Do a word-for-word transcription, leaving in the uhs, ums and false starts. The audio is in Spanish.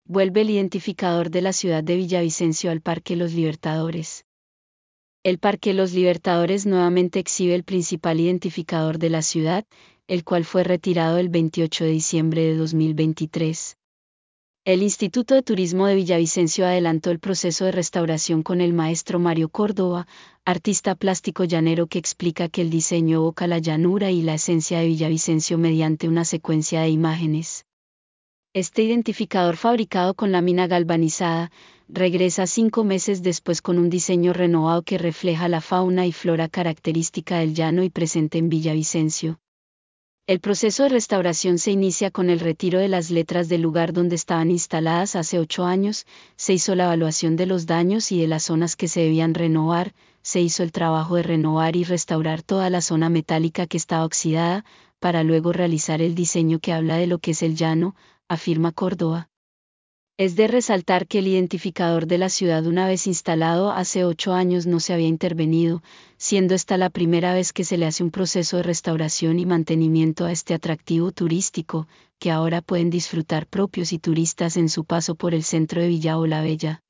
Vuelve el identificador de la ciudad de Villavicencio al Parque Los Libertadores. El Parque Los Libertadores nuevamente exhibe el principal identificador de la ciudad, el cual fue retirado el veintiocho de diciembre de dos mil veintitrés. El Instituto de Turismo de Villavicencio adelantó el proceso de restauración con el maestro Mario Córdoba, artista plástico llanero que explica que el diseño evoca la llanura y la esencia de Villavicencio mediante una secuencia de imágenes. Este identificador fabricado con lámina galvanizada, regresa cinco meses después con un diseño renovado que refleja la fauna y flora característica del llano y presente en Villavicencio. El proceso de restauración se inicia con el retiro de las letras del lugar donde estaban instaladas hace ocho años, se hizo la evaluación de los daños y de las zonas que se debían renovar, se hizo el trabajo de renovar y restaurar toda la zona metálica que estaba oxidada, para luego realizar el diseño que habla de lo que es el llano, afirma Córdoba. Es de resaltar que el identificador de la ciudad una vez instalado hace ocho años no se había intervenido, siendo esta la primera vez que se le hace un proceso de restauración y mantenimiento a este atractivo turístico, que ahora pueden disfrutar propios y turistas en su paso por el centro de Villa Olabella.